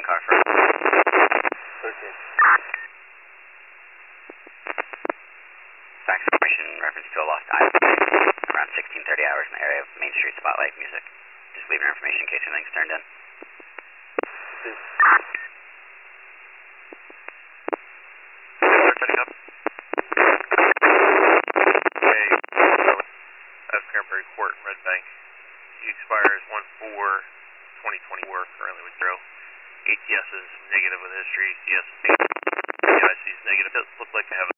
incoming car for 13. fax information in reference to a lost item around 16:30 hours in the area of Main Street Spotlight Music. Just leave your information in case anything's turned in. Setting up. Hey, that's Cranberry Court, Red Bank. He expires 1/4/2024, currently with 0. ATS is negative with history. CS is negative. PIC is negative. It does look like they have